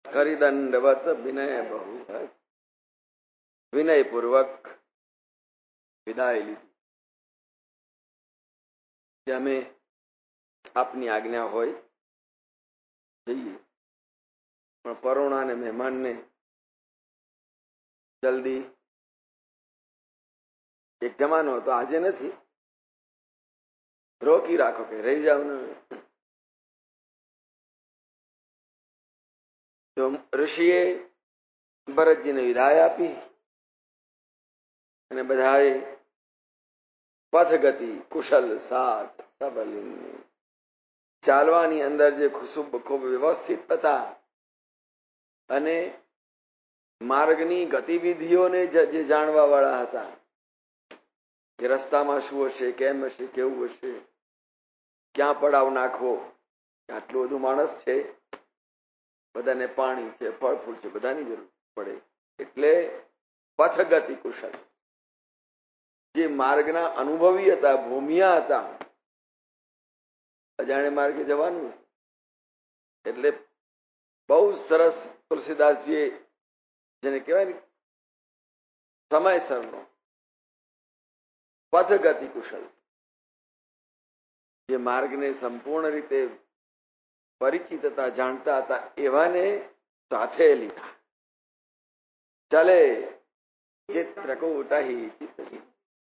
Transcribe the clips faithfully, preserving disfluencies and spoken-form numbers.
કરી દંડવત વિનય બહુ વિનય પૂર્વક વિદાય લીધી કે અમે આપની આજ્ઞા હોય જઈએ, પણ પરોણા ને મહેમાનને જલ્દી એક જમાનો હતો, આજે નથી, રોકી રાખો કે રહી જાવ ને. તો ઋષિએ ભરતજીને વિદાય આપી અને બધાએ પથગતિ કુશલ સાથ સબલિની ચાલવાની અંદર જે ખુબ ખૂબ વ્યવસ્થિત હતા અને માર્ગની ગતિવિધિઓને જે જાણવા વાળા હતા કે રસ્તામાં શું હશે, કેમ હશે, કેવું હશે, ક્યાં પડાવ નાખવો. આટલું બધું માણસ છે, બધાને પાણી છે, ફળ ફૂલ છે, બધાની જરૂર પડે. એટલે પથગતિ કુશળ જે માર્ગના અનુભવી હતા, ભૂમિયા હતા, અજાણે માર્ગે જવાનું. એટલે બહુ સરસ તુલસીદાસજીએ જેને કહેવાય ને સમયસરનો પથગતિ કુશળ જે માર્ગને સંપૂર્ણ રીતે પરિચિત હતા, જાણતા હતા, એવાને સાથે લીધા. ચાલે ચિત્રકૂટહી ચિત્તહી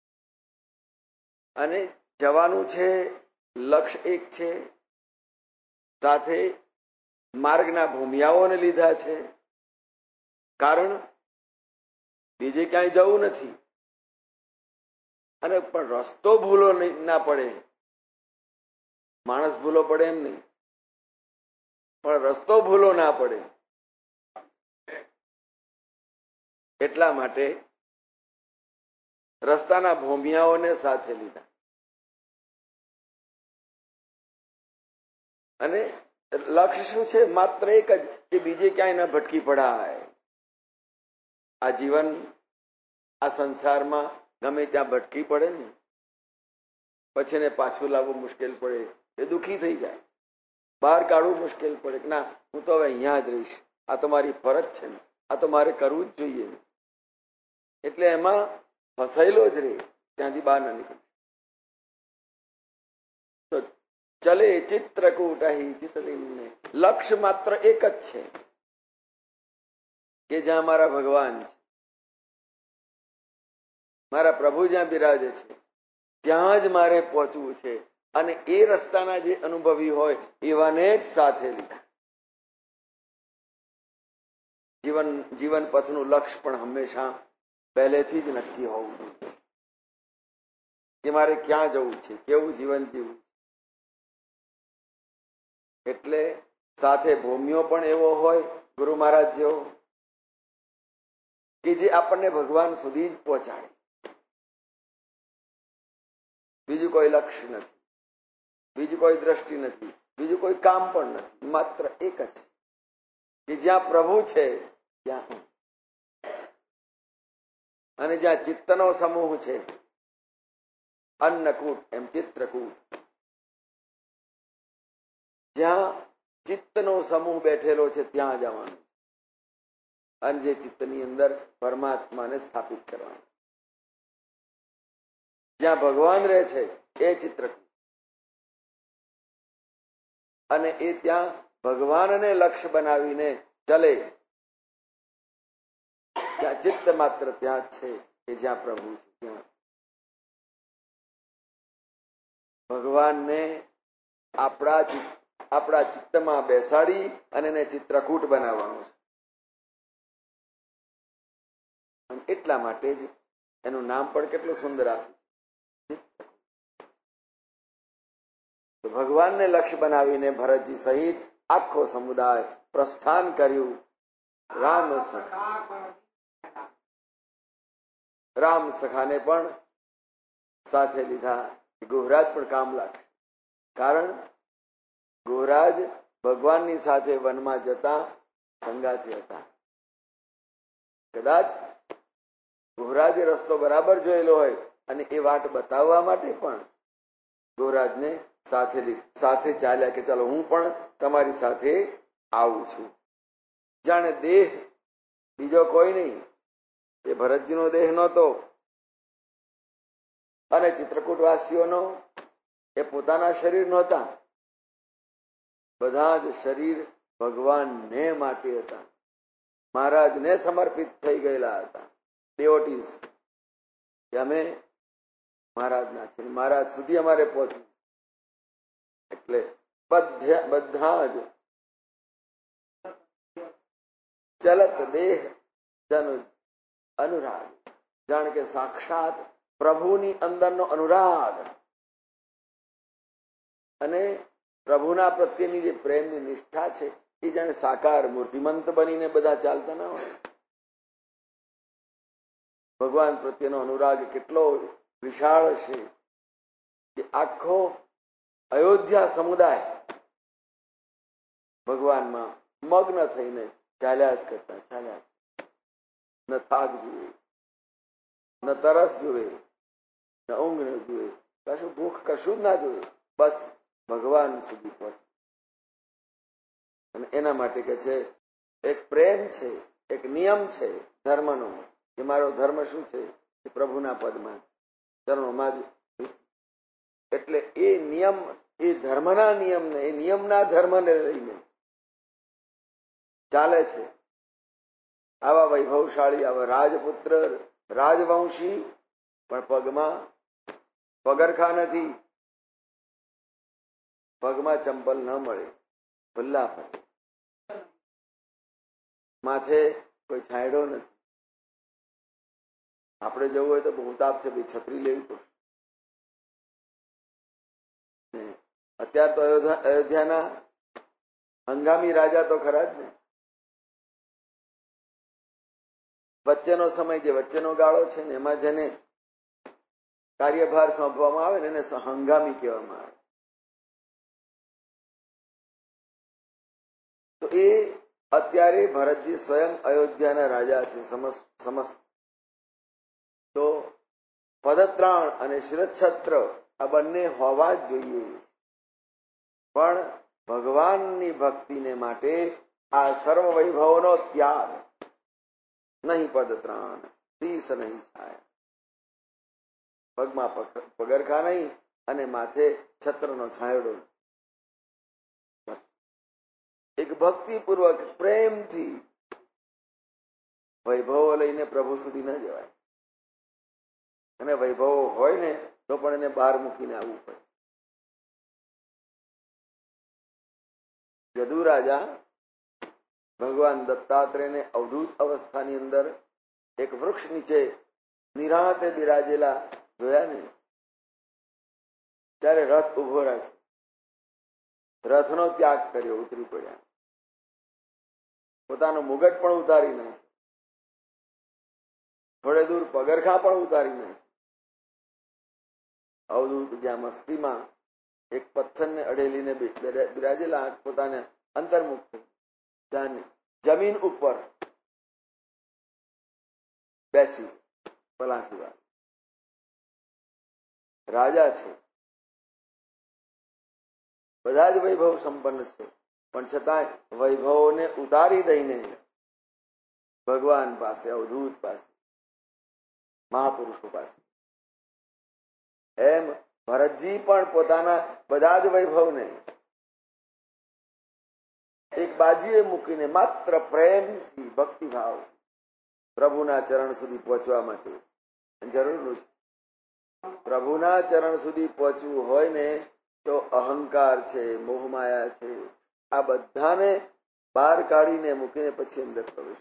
અને જવાનું છે, લક્ષ્ય એક છે, સાથે માર્ગના ભૂમિયાઓને લીધા છે. કારણ બીજે ક્યાંય જવું નથી અને પણ રસ્તો ભૂલો ના પડે. માણસ ભૂલો પડે એમ નહીં, પણ રસ્તો ભૂલો ના પડે એટલા માટે રસ્તાના ભૂમિયાઓને સાથે લીધા. અને લક્ષ્ય શું છે? માત્ર એક જ, કે બીજે ક્યાંય ન ભટકી પડાય. આ જીવન, આ સંસારમાં ગમે ત્યાં ભટકી પડે ને પછી એને પાછું લાવવું મુશ્કેલ પડે, એ દુઃખી થઈ જાય. બહાર કાઢવું મુશ્કેલ પડે કે ના, હું તો હવે અહીંયા જ રહીશ, આ તો મારી ફરજ છે ને, આ તો મારે કરવું જ જોઈએ. એટલે એમાં ફસાયેલો જ રહે, ત્યાંથી બહાર ના નીકળે. તો ચલે ચિત્રકૂટહી ચિત્તલિન્ને લક્ષ્ય માત્ર એક જ છે કે જ્યાં મારા ભગવાન છે, મારા પ્રભુ જ્યાં બિરાજે છે, ત્યાં જ મારે પહોંચવું છે. અને એ રસ્તાના જે અનુભવી હોય એવાને જ સાથે લીધા. જીવન જીવન પથનું લક્ષ્ય પણ હંમેશા પહેલેથી જ નક્કી હોવું જોઈએ કે મારે ક્યાં જવું છે, કેવું જીવન જીવવું. એટલે સાથે ભૂમિયો પણ એવો હોય ગુરુ મહારાજ જેવો કે જે આપણને ભગવાન સુધી જ પહોંચાડે. બીજું કોઈ લક્ષ્ય નથી, બીજું કોઈ દ્રષ્ટિ નથી, બીજું કોઈ કામ પણ નથી. માત્ર એક જ કે જ્યાં પ્રભુ છે ત્યાં, અને જ્યાં ચિત્તનો સમૂહ છે, અન્નકૂટ એમ ચિત્રકૂટ, જ્યાં ચિત્તનો સમૂહ બેઠેલો છે ત્યાં જવાનું. અને જે ચિત્તની અંદર પરમાત્માને સ્થાપિત કરવાનું, જ્યાં ભગવાન રહે છે એ ચિત્રકૂટ. અને એ ત્યાં ભગવાનને લક્ષ્ય બનાવીને ચલે, ત્યાં ચિત્ત માત્ર ત્યાં જ છે કે જ્યાં પ્રભુ છે. ત્યાં ભગવાનને આપણા આપણા ચિત્તમાં બેસાડી અને એને ચિત્રકૂટ બનાવવાનું છે. એટલા માટે જ એનું નામ પણ કેટલું સુંદર આપ્યું. તો ભગવાનને લક્ષ્ય બનાવીને ભરતજી સહિત આખો સમુદાય પ્રસ્થાન કર્યું. રામ સખા રામ સખાને પણ સાથે લીધા. ગોહરાજ પણ કામ લાગશે, કારણ ગોહરાજ ભગવાનની સાથે વનમાં જતા સંગાથી હતા. કદાચ ગોહરાજે રસ્તો બરાબર જોયેલો હોય અને એ વાટ બતાવવા માટે પણ ગોહરાજને સાથે સાથે ચાલ્યા કે ચાલો હું પણ તમારી સાથે આવું છું. જાણે દેહ બીજો કોઈ નહીં, એ ભરતજીનો દેહ નહોતો અને ચિત્રકૂટવાસીઓનો એ પોતાના શરીર નહોતા. બધા જ શરીર ભગવાનને માટે હતા, મહારાજને સમર્પિત થઈ ગયેલા હતા. ડેવોટીઝ કે અમે મહારાજના છે, મહારાજ સુધી અમારે પહોંચવું. એટલે બધા બધા જ ચલત દેહ જન અનુરાગ, જાણ કે સાક્ષાત પ્રભુની અંદરનો અનુરાગ અને પ્રભુના પ્રત્યેની જે પ્રેમની નિષ્ઠા છે એ જાણે સાકાર મૂર્તિમંત બનીને બધા ચાલતા ના હોય. ભગવાન પ્રત્યેનો અનુરાગ કેટલો વિશાળ છે કે આખો અયોધ્યા સમુદાય ભગવાનમાં મગ્ન થઈને ચાલ્યા જ કરતા ચાલ્યા. ન થાક જુએ, ન તરસ જુએ, ન ઊંઘ ન જુએ, કશું ભૂખ કશું જ ના જોઈએ, બસ ભગવાન સુધી પહોંચે. અને એના માટે કે છે એક પ્રેમ છે, એક નિયમ છે ધર્મનો, કે મારો ધર્મ શું છે એ પ્રભુના પદમાં ચરણોમાં જ. એટલે એ નિયમ, એ ધર્મના નિયમને, એ નિયમના ધર્મને લઈને ચાલે છે. આવા વૈભવશાળી, આવા રાજપુત્ર, રાજવંશી, પણ પગમાં પગરખા નથી, પગમાં ચંપલ ન મળે, ભલ્લા પડે, માથે કોઈ છાંયડો નથી. આપણે જવું હોય તો બહુ તાપ છે, ભાઈ છત્રી લેવી પડશે. અત્યારે તો અયોધ્યાના હંગામી રાજા તો ખરા જ ને. વચ્ચેનો સમય, જે વચ્ચેનો ગાળો છે ને, એમાં જેને કાર્યભાર સોંપવામાં આવે ને એને હંગામી કહેવામાં આવે. તો એ અત્યારે ભરતજી સ્વયં અયોધ્યાના રાજા છે સમસ્ત સમસ્ત. તો પદત્રાણ અને શિરચ્છત્ર આ બંને હોવા જ જોઈએ, પણ ભગવાનની ભક્તિને માટે આ સર્વ વૈભવોનો ત્યાગ. નહીં પદત્રાણ, શીશ નહીં છાયા, પગમાં પગરખા નહીં અને માથે છત્રનો છાંયડો. બસ એક ભક્તિપૂર્વક પ્રેમથી વૈભવો લઈને પ્રભુ સુધી ન જવાય. અને વૈભવો હોય ને તો પણ એને બહાર મૂકીને આવવું પડે. યદુ રાજા ભગવાન દત્તાત્રેયને અવધૂત અવસ્થાની અંદર એક વૃક્ષ નીચે નિરાંતે બિરાજેલા જોયા ને, ત્યારે રથ ઉભો રાખ્યો, રથનો ત્યાગ કર્યો, ઉતરી પડ્યા, પોતાનો મુગટ પણ ઉતારી નાખ્યો, થોડે દૂર પગરખા પણ ઉતારી નાખ્યો. અવધૂત જ્યાં મસ્તીમાં એક પથ્થરને અડેલીને બિરાજેલા પોતાને અંતર્મુખ થઈ, ત્યાં જમીન ઉપર બેસી પલાઠી વાર. રાજા છે, બધા જ વૈભવ સંપન્ન છે, પણ છતાં વૈભવોને ઉતારી દઈને ભગવાન પાસે, અવધૂત પાસે, મહાપુરુષો પાસે, એમ ભરતજી પણ પોતાના બધા જ વૈભવને એક બાજુએ મૂકીને માત્ર પ્રેમથી, ભક્તિભાવ પ્રભુના ચરણ સુધી પહોંચવા માટે જરૂરનું છે. પ્રભુના ચરણ સુધી પહોંચવું હોય ને તો અહંકાર છે, મોહમાયા છે, આ બધાને બહાર કાઢીને મૂકીને પછી અંદર પ્રવેશ.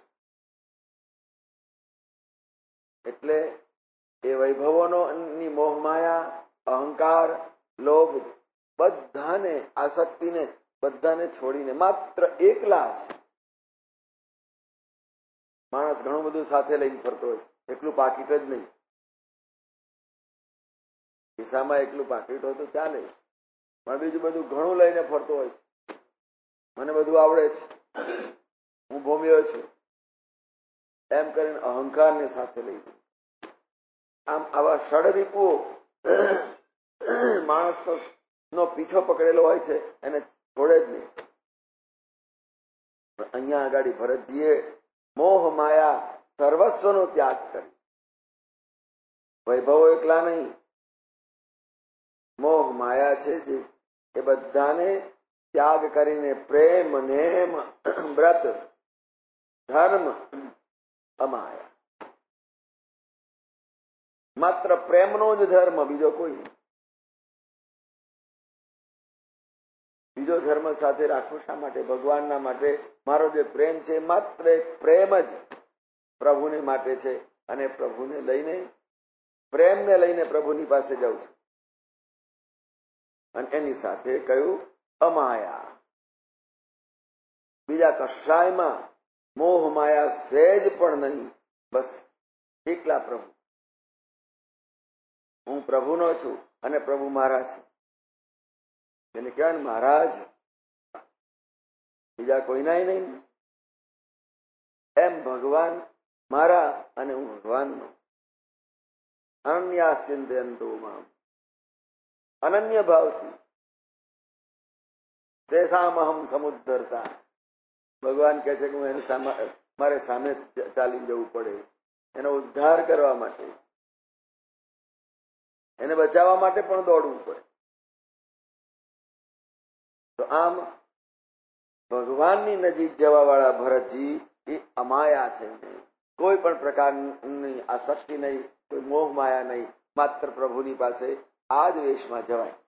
એટલે એ વૈભવોનો ની મોહમાયા, અહંકાર, લોભ, બધાને, આસક્તિને બધાને છોડીને માત્ર એકલા છે. માણસ ઘણું બધું સાથે લઈને ફરતો હોય છે, એકલું પાકીટ જ નહીં. ખિસ્સામાં એકલું પાકીટ હોય તો ચાલે, પણ બીજું બધું ઘણું લઈને ફરતો હોય છે. મને બધું આવડે છે, હું ભોમ્યો છું, એમ કરીને અહંકારને સાથે લઈ ગયું. આમ આવા ષડરીપુઓ માણસ નો પીછો પકડેલો હોય છે, એને છોડે જ નહીં. અહીંયા આગળ ભરતજીએ મોહ માયા સર્વસ્વનો ત્યાગ કરી. વૈભવો એકલા નહીં, મોહ માયા છે જે એ બધાને ત્યાગ કરીને પ્રેમ, નેમ, વ્રત, ધર્મ, અમાયા, માત્ર પ્રેમનો જ ધર્મ, બીજો કોઈ નહીં. બીજો ધર્મ સાથે રાખવું શા માટે? ભગવાનના માટે મારો જે પ્રેમ છે માત્ર પ્રેમ જ પ્રભુને માટે છે, અને પ્રભુને લઈને, પ્રેમને લઈને પ્રભુની પાસે જાઉં છું. અને એની સાથે કયું? અમાયા. બીજા કશાયમાં મોહ માયા સહેજ પણ નહીં, બસ એકલા પ્રભુ. હું પ્રભુનો છું અને પ્રભુ મારા છે. એને કહેવાય ને મહારાજ, બીજા કોઈના નહીં. એમ ભગવાન મારા અને હું ભગવાનનો. અનન્યાશ્ચિંતયન્તો મામ, અનન્ય ભાવથી તેસામહમ સમુદ્ધરતા. ભગવાન કહે છે કે હું એને મારે સામે ચાલી જવું પડે, એનો ઉદ્ધાર કરવા માટે, એને બચાવવા માટે પણ દોડવું પડે. તો આમ ભગવાનની નજીક જવા વાળા ભરતજી એ અમાયા છે. કોઈ પણ પ્રકારની આસક્તિ નહીં, કોઈ મોહ માયા નહીં, માત્ર પ્રભુની પાસે આ જ વેશમાં જવાય.